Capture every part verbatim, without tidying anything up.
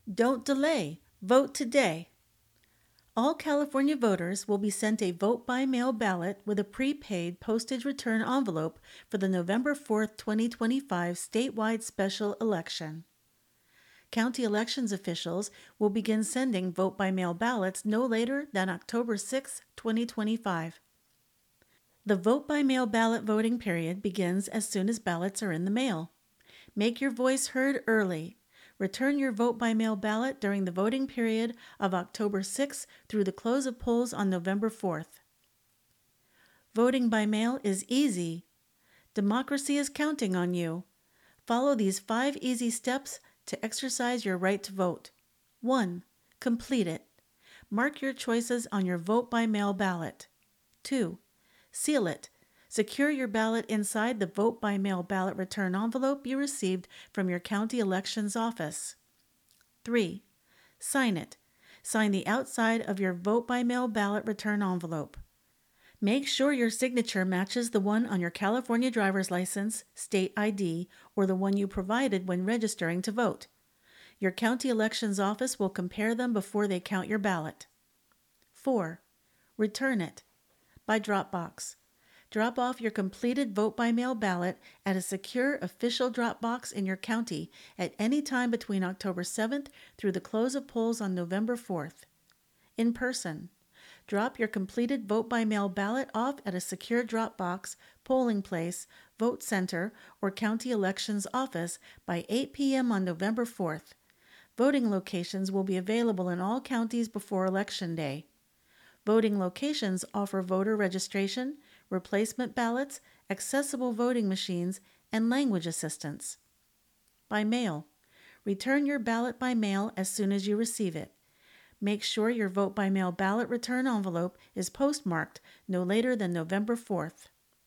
Don't delay. Vote today. All California voters will be sent a vote-by-mail ballot with a prepaid postage return envelope for the November fourth, twenty twenty-five statewide special election. County elections officials will begin sending vote-by-mail ballots no later than October sixth, twenty twenty-five. The vote-by-mail ballot voting period begins as soon as ballots are in the mail. Make your voice heard early. Return your vote-by-mail ballot during the voting period of October sixth through the close of polls on November fourth. Voting by mail is easy. Democracy is counting on you. Follow these five easy steps to exercise your right to vote. one. Complete it. Mark your choices on your vote-by-mail ballot. two. Seal it. Secure your ballot inside the vote-by-mail ballot return envelope you received from your county elections office. three. Sign it. Sign the outside of your vote-by-mail ballot return envelope. Make sure your signature matches the one on your California driver's license, state I D, or the one you provided when registering to vote. Your county elections office will compare them before they count your ballot. four. Return it. By Dropbox. Drop off your completed vote-by-mail ballot at a secure official drop box in your county at any time between October seventh through the close of polls on November fourth. In person. Drop your completed vote-by-mail ballot off at a secure drop box, polling place, vote center, or county elections office by eight p.m. on November fourth. Voting locations will be available in all counties before Election Day. Voting locations offer voter registration, replacement ballots, accessible voting machines, and language assistance. By mail. Return your ballot by mail as soon as you receive it. Make sure your vote-by-mail ballot return envelope is postmarked no later than November fourth.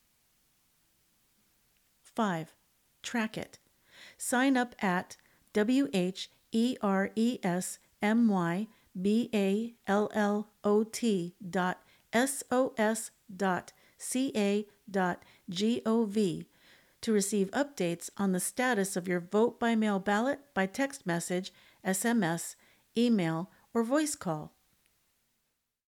five. Track it. Sign up at W H E R E S M Y B A L L O T dot S O S dot C A dot gov to receive updates on the status of your vote-by-mail ballot by text message, S M S, email, or voice call.